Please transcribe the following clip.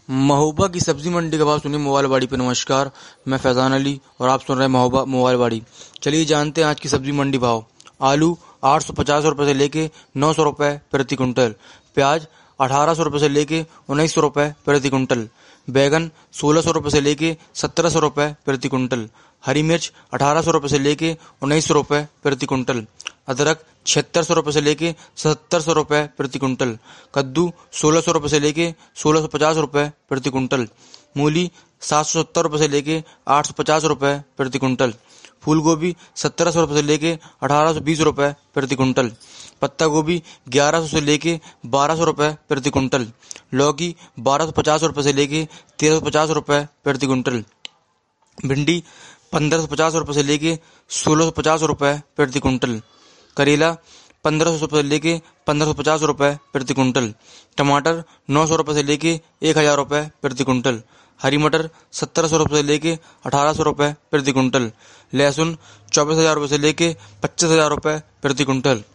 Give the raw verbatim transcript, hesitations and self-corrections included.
महोबा की सब्जी मंडी का भाव सुनिए मोबाइल बाड़ी पे। नमस्कार, मैं फैजान अली और आप सुन रहे हैं महोबा मोबाइल बाड़ी। चलिए जानते हैं आज की सब्जी मंडी भाव। आलू आठ सौ पचास रुपए से लेके नौ सौ रुपए प्रति कुंटल। प्याज अठारह सौ रुपए से लेके उन्नीस सौ रुपए प्रति कुंटल। बैगन सोलह सौ रुपए से लेके सत्रह सौ रुपए प्रति कुंटल। हरी मिर्च अठारह सौ रुपए से लेके उन्नीस सौ रुपए प्रति कुंटल। अदरक छिहत्तर सौ रुपए से लेके सत्तर सौ रुपए प्रति कुंटल। कद्दू सोलह सौ रुपए से लेके सोलह सौ पचास रुपए प्रति कुंटल। मूली सात सौ सत्तर रुपए से लेके आठ सौ पचास रुपए प्रति कुंटल। फूल गोभी सत्रह सौ रुपए से लेके अठारह सौ बीस रुपए प्रति कुंटल। पत्ता गोभी ग्यारह सौ से लेके बारह सौ रुपए प्रति कुंटल। लौकी बारह सौ पचास रुपए से लेके तेरह सौ पचास रुपए प्रति कुंटल। भिंडी पंद्रह सौ पचास रुपए से लेके सोलह सौ पचास रुपए प्रति कुंटल। करेला पंद्रह सौ रुपए से लेके पंद्रह सौ पचास रुपए प्रति कुंटल। टमाटर नौ सौ रुपए से लेके एक हजार रुपए प्रति कुंटल। हरी मटर सत्रह सौ रुपए से लेके अठारह सौ रुपए प्रति कुंटल। लहसुन चौबीस हजार रुपए से लेके पच्चीस हजार रुपए प्रति कुंटल।